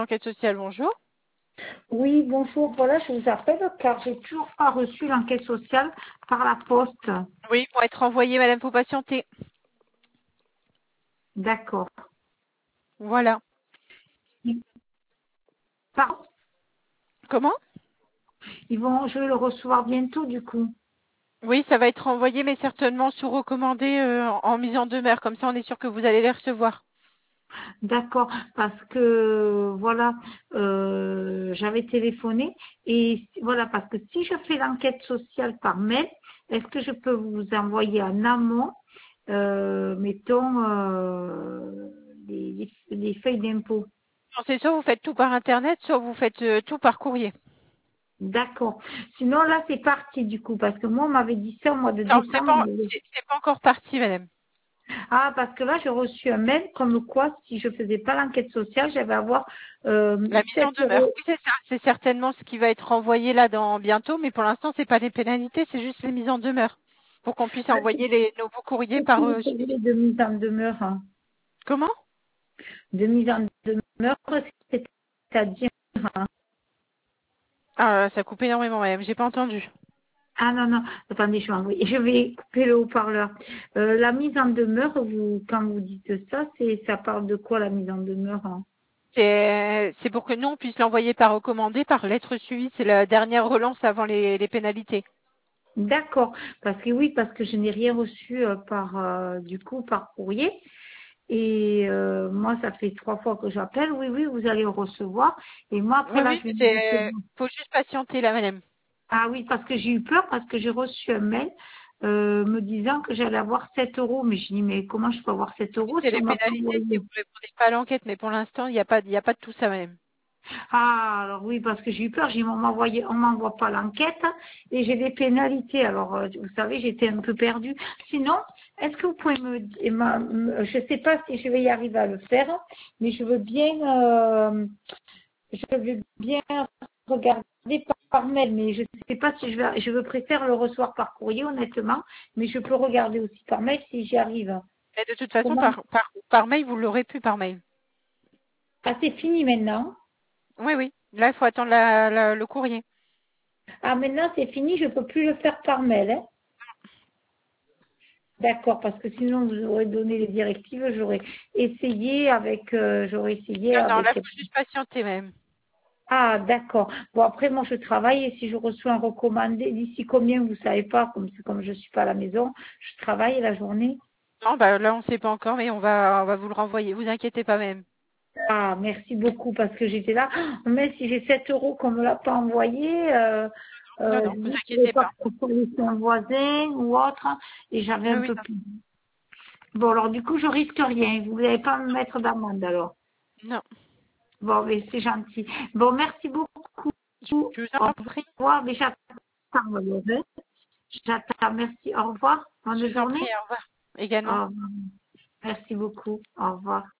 l'enquête sociale, bonjour. Oui, bonjour. Voilà, je vous appelle car j'ai toujours pas reçu l'enquête sociale par la poste. Oui, pour être envoyé, madame, faut patienter. D'accord. Voilà. Pardon, Comment? je vais le recevoir bientôt du coup. Oui, ça va être envoyé, mais certainement sous recommandé en mise en demeure. Comme ça, on est sûr que vous allez les recevoir. D'accord, parce que voilà, j'avais téléphoné et voilà, parce que si je fais l'enquête sociale par mail, est-ce que je peux vous envoyer en amont, mettons, les feuilles d'impôt? Non, c'est soit vous faites tout par Internet, soit vous faites tout par courrier. D'accord. Sinon, là, c'est parti du coup, parce que moi, on m'avait dit ça au mois de Non, décembre. c'est pas encore parti, madame. Ah, parce que là, j'ai reçu un mail comme quoi, si je faisais pas l'enquête sociale, j'allais avoir La mise 7 en demeure. euros. Oui, c'est ça. C'est certainement ce qui va être envoyé là dans bientôt, mais pour l'instant, c'est pas des pénalités, c'est juste les mises en demeure. Pour qu'on puisse Ah, envoyer les nouveaux courriers c'est par une suivi. de mise en demeure, hein. Comment? De mise en demeure, c'est-à-dire, hein. Ah, ça coupe énormément, madame. J'ai pas entendu. Ah non, non, attendez, je vais couper le haut-parleur. La mise en demeure, quand vous dites ça, ça parle de quoi la mise en demeure, hein? C'est pour que nous, on puisse l'envoyer par recommandé, par lettre suivie. C'est la dernière relance avant les pénalités. D'accord, parce que oui, parce que je n'ai rien reçu du coup par courrier. Et moi, ça fait 3 fois que j'appelle. Oui, oui, vous allez le recevoir. Et moi, après Oui, là, oui, je vais me c'est, recevoir. faut juste patienter là, madame. Ah oui, parce que j'ai eu peur, parce que j'ai reçu un mail me disant que j'allais avoir 7 euros. Mais je dis, mais comment je peux avoir 7 euros C'est si les on m'a pas pénalités si envoyé? vous répondez pas à l'enquête, mais pour l'instant, il y a pas de tout ça, madame. Ah, alors oui, parce que j'ai eu peur. J'ai dit, on m'envoie pas l'enquête et j'ai des pénalités. Alors, vous savez, j'étais un peu perdue. Sinon, est-ce que vous pouvez je sais pas si je vais y arriver à le faire, mais je veux bien regarder par mail, mais je sais pas si je préfère le recevoir par courrier, honnêtement, mais je peux regarder aussi par mail si j'y arrive. Mais de toute façon, Comment? par mail, vous l'aurez plus par mail. Ah, c'est fini maintenant. Oui, oui. Là, il faut attendre le courrier. Ah, maintenant c'est fini, je peux plus le faire par mail, hein. D'accord, parce que sinon vous aurez donné les directives, j'aurais essayé Non, non, là, avec. il faut juste patienter, madame. Ah, d'accord. Bon, après, moi, je travaille et si je reçois un recommandé, d'ici combien, vous savez pas, comme je suis pas à la maison, je travaille la journée. Non, bah là, on sait pas encore, mais on va vous le renvoyer. Vous inquiétez pas, madame. Ah, merci beaucoup parce que j'étais là. Oh, mais si j'ai 7 euros qu'on me l'a pas envoyé, Non, non, je vous ne pouvais inquiétez pas pas. proposer un voisin ou autre et j'avais Oui, un oui, peu non. plus. Bon, alors du coup, je risque rien. Vous n'allez pas me mettre d'amende alors. Non, Bon, mais c'est gentil. Bon, merci beaucoup. je vous Au en prie. revoir. Mais j'attends le reste. J'attends. Merci. Au revoir. Je Bonne vous en prie, journée. au revoir. Au Également. revoir. Merci beaucoup. Au revoir.